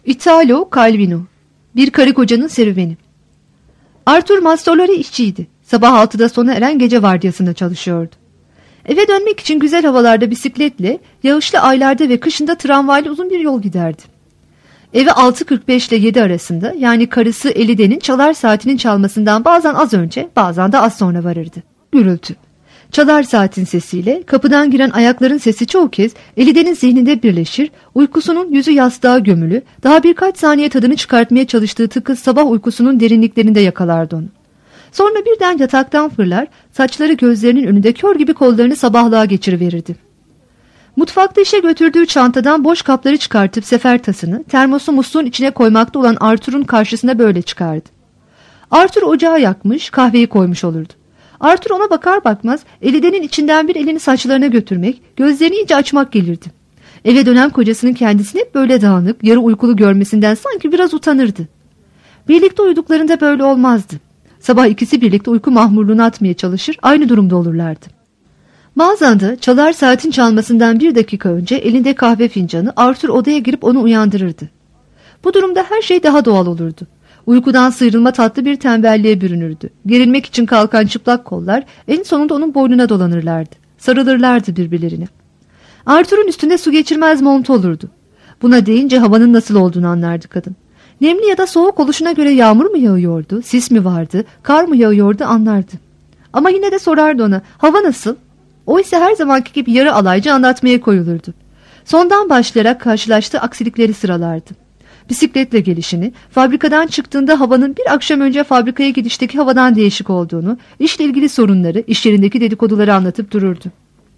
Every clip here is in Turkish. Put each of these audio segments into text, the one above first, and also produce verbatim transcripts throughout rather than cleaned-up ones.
Italo Calvino. Bir karı kocanın serüveni. Arthur Mastorları işçiydi. Sabah altıda sona eren gece vardiyasında çalışıyordu. Eve dönmek için güzel havalarda bisikletle, yağışlı aylarda ve kışında tramvayla uzun bir yol giderdi. Eve altı kırk beş ile yedi arasında, yani karısı Elide'nin çalar saatinin çalmasından bazen az önce, bazen de az sonra varırdı. Gürültü. Çalar saatin sesiyle kapıdan giren ayakların sesi çoğu kez Elide'nin zihninde birleşir, uykusunun yüzü yastığa gömülü, daha birkaç saniye tadını çıkartmaya çalıştığı tıkız sabah uykusunun derinliklerinde yakalardı onu. Sonra birden yataktan fırlar, saçları gözlerinin önünde kör gibi kollarını sabahlığa geçiriverirdi. Mutfakta işe götürdüğü çantadan boş kapları çıkartıp sefer tasını, termosu musluğun içine koymakta olan Arthur'un karşısına böyle çıkardı. Arthur ocağı yakmış, kahveyi koymuş olurdu. Arthur ona bakar bakmaz Elide'nin içinden bir elini saçlarına götürmek, gözlerini iyice açmak gelirdi. Eve dönen kocasının kendisini hep böyle dağınık, yarı uykulu görmesinden sanki biraz utanırdı. Birlikte uyuduklarında böyle olmazdı. Sabah ikisi birlikte uyku mahmurluğunu atmaya çalışır, aynı durumda olurlardı. Bazen de çalar saatin çalmasından bir dakika önce elinde kahve fincanı Arthur odaya girip onu uyandırırdı. Bu durumda her şey daha doğal olurdu. Uykudan sıyrılma tatlı bir tembelliğe bürünürdü. Gerilmek için kalkan çıplak kollar en sonunda onun boynuna dolanırlardı. Sarılırlardı birbirlerine. Arthur'un üstünde su geçirmez montu olurdu. Buna deyince havanın nasıl olduğunu anlardı kadın. Nemli ya da soğuk oluşuna göre yağmur mu yağıyordu, sis mi vardı, kar mı yağıyordu anlardı. Ama yine de sorardı ona, hava nasıl? O ise her zamanki gibi yarı alaycı anlatmaya koyulurdu. Sondan başlayarak karşılaştığı aksilikleri sıralardı. Bisikletle gelişini, fabrikadan çıktığında havanın bir akşam önce fabrikaya gidişteki havadan değişik olduğunu, işle ilgili sorunları, iş yerindeki dedikoduları anlatıp dururdu.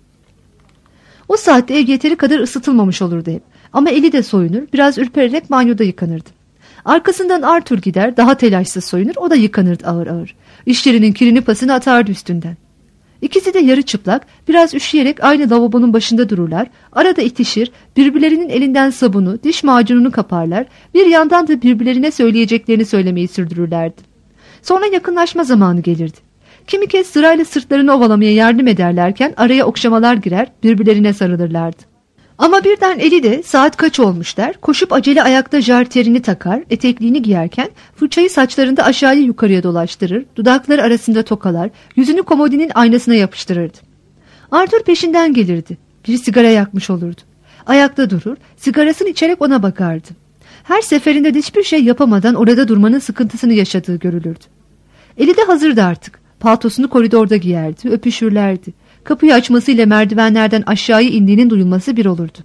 O saatte ev yeteri kadar ısıtılmamış olurdu hep. Ama eli de soyunur, biraz ürpererek banyoda yıkanırdı. Arkasından Arthur gider, daha telaşsız soyunur, o da yıkanırdı ağır ağır. İş yerinin kirini pasını atardı üstünden. İkisi de yarı çıplak, biraz üşüyerek aynı lavabonun başında dururlar, arada itişir, birbirlerinin elinden sabunu, diş macununu kaparlar, bir yandan da birbirlerine söyleyeceklerini söylemeyi sürdürürlerdi. Sonra yakınlaşma zamanı gelirdi. Kimi kez sırayla sırtlarını ovalamaya yardım ederlerken araya okşamalar girer, birbirlerine sarılırlardı. Ama birden eli de saat kaç olmuş der, koşup acele ayakta jartiyerini takar, etekliğini giyerken fırçayı saçlarında aşağıya yukarıya dolaştırır, dudakları arasında tokalar, yüzünü komodinin aynasına yapıştırırdı. Arthur peşinden gelirdi, bir sigara yakmış olurdu. Ayakta durur, sigarasını içerek ona bakardı. Her seferinde hiçbir şey yapamadan orada durmanın sıkıntısını yaşadığı görülürdü. Eli de hazırdı artık, paltosunu koridorda giyerdi, öpüşürlerdi. Kapıyı açmasıyla merdivenlerden aşağıya indiğinin duyulması bir olurdu.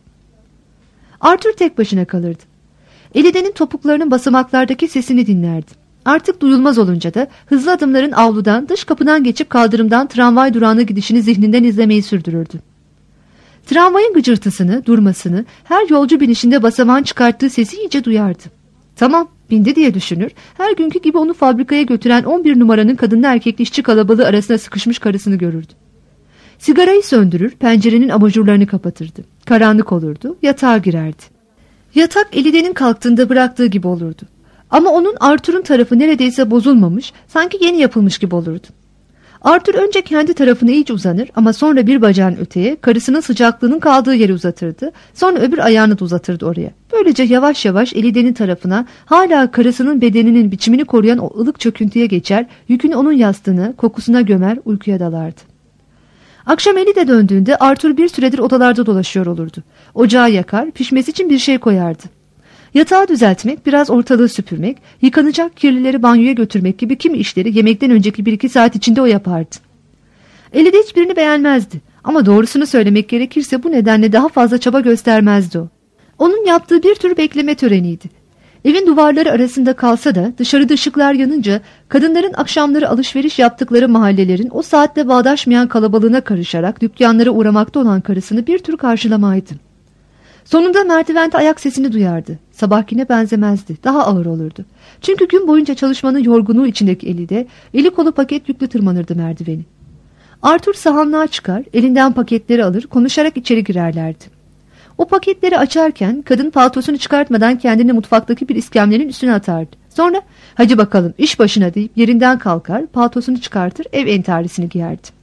Arthur tek başına kalırdı. Elide'nin topuklarının basamaklardaki sesini dinlerdi. Artık duyulmaz olunca da hızlı adımların avludan, dış kapıdan geçip kaldırımdan tramvay durağına gidişini zihninden izlemeyi sürdürürdü. Tramvayın gıcırtısını, durmasını, her yolcu binişinde basamağın çıkarttığı sesi iyice duyardı. Tamam, bindi diye düşünür, her günkü gibi onu fabrikaya götüren on bir numaranın kadınlı erkekli işçi kalabalığı arasına sıkışmış karısını görürdü. Sigarayı söndürür, pencerenin abajurlarını kapatırdı. Karanlık olurdu, yatağa girerdi. Yatak Elide'nin kalktığında bıraktığı gibi olurdu. Ama onun Arthur'un tarafı neredeyse bozulmamış, sanki yeni yapılmış gibi olurdu. Arthur önce kendi tarafına iyice uzanır ama sonra bir bacağın öteye, karısının sıcaklığının kaldığı yeri uzatırdı. Sonra öbür ayağını da uzatırdı oraya. Böylece yavaş yavaş Elide'nin tarafına, hala karısının bedeninin biçimini koruyan o ılık çöküntüye geçer, yükünü onun yastığına, kokusuna gömer, uykuya dalardı. Akşam Elide döndüğünde Arthur bir süredir odalarda dolaşıyor olurdu. Ocağı yakar, pişmesi için bir şey koyardı. Yatağı düzeltmek, biraz ortalığı süpürmek, yıkanacak kirlileri banyoya götürmek gibi kimi işleri yemekten önceki bir iki saat içinde o yapardı. Elide hiçbirini beğenmezdi ama doğrusunu söylemek gerekirse bu nedenle daha fazla çaba göstermezdi o. Onun yaptığı bir tür bekleme töreniydi. Evin duvarları arasında kalsa da dışarıda ışıklar yanınca kadınların akşamları alışveriş yaptıkları mahallelerin o saatte bağdaşmayan kalabalığına karışarak dükkanlara uğramakta olan karısını bir tür karşılamaydı. Sonunda merdivende ayak sesini duyardı. Sabahkine benzemezdi, daha ağır olurdu. Çünkü gün boyunca çalışmanın yorgunluğu içindeki Elide, eli kolu paket yüklü tırmanırdı merdiveni. Arthur sahanlığa çıkar, elinden paketleri alır, konuşarak içeri girerlerdi. O paketleri açarken kadın paltosunu çıkartmadan kendini mutfaktaki bir iskemlenin üstüne atardı. Sonra hadi bakalım iş başına deyip yerinden kalkar, paltosunu çıkartır, ev entarisini giyerdi.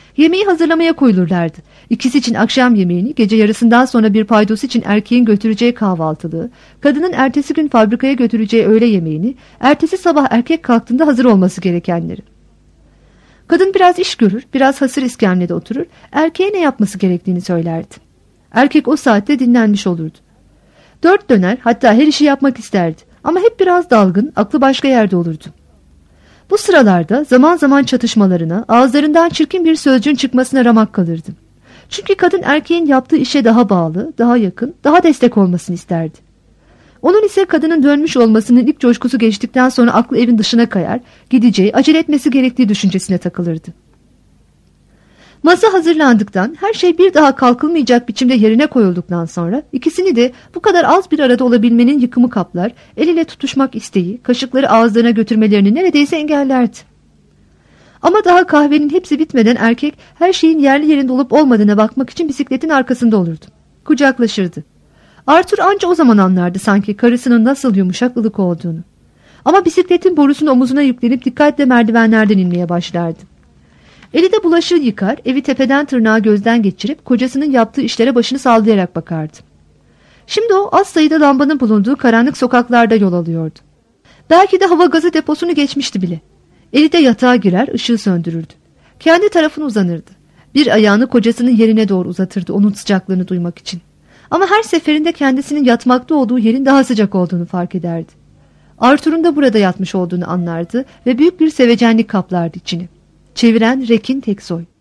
Yemeği hazırlamaya koyulurlardı. İkisi için akşam yemeğini, gece yarısından sonra bir paydos için erkeğin götüreceği kahvaltılığı, kadının ertesi gün fabrikaya götüreceği öğle yemeğini, ertesi sabah erkek kalktığında hazır olması gerekenleri. Kadın biraz iş görür, biraz hasır iskemlede oturur, erkeğe ne yapması gerektiğini söylerdi. Erkek o saatte dinlenmiş olurdu. Dört döner, hatta her işi yapmak isterdi ama hep biraz dalgın, aklı başka yerde olurdu. Bu sıralarda zaman zaman çatışmalarına, ağızlarından çirkin bir sözcüğün çıkmasına ramak kalırdı. Çünkü kadın erkeğin yaptığı işe daha bağlı, daha yakın, daha destek olmasını isterdi. Onun ise kadının dönmüş olmasının ilk coşkusu geçtikten sonra aklı evin dışına kayar, gideceği, acele etmesi gerektiği düşüncesine takılırdı. Masa hazırlandıktan, her şey bir daha kalkılmayacak biçimde yerine koyulduktan sonra ikisini de bu kadar az bir arada olabilmenin yıkımı kaplar, el ile tutuşmak isteği, kaşıkları ağızlarına götürmelerini neredeyse engellerdi. Ama daha kahvenin hepsi bitmeden erkek her şeyin yerli yerinde olup olmadığına bakmak için bisikletin arkasında olurdu. Kucaklaşırdı. Arthur anca o zaman anlardı sanki karısının nasıl yumuşak ılık olduğunu. Ama bisikletin borusunu omuzuna yüklenip dikkatle merdivenlerden inmeye başlardı. Eli de bulaşığı yıkar, evi tepeden tırnağa gözden geçirip kocasının yaptığı işlere başını sallayarak bakardı. Şimdi o az sayıda lambanın bulunduğu karanlık sokaklarda yol alıyordu. Belki de hava gazı deposunu geçmişti bile. Eli de yatağa girer, ışığı söndürürdü. Kendi tarafına uzanırdı. Bir ayağını kocasının yerine doğru uzatırdı onun sıcaklığını duymak için. Ama her seferinde kendisinin yatmakta olduğu yerin daha sıcak olduğunu fark ederdi. Arthur'un da burada yatmış olduğunu anlardı ve büyük bir sevecenlik kaplardı içini. Çeviren Rekin Teksoy.